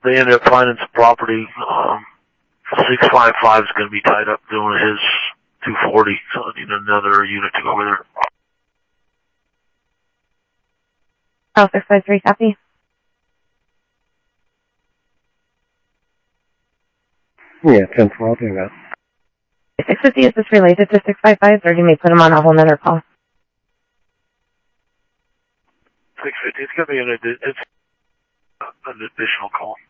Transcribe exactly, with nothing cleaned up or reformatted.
they ended up finding some property. Um, six five five is going to be tied up doing his two forty, so I need another unit to go over there. Oh, six five three, copy. Yeah, ten four, I'll do that. six fifty, is this related to six five five, or do you may put him on a whole nother call? six fifty, it's going to be an, addi- it's an additional call.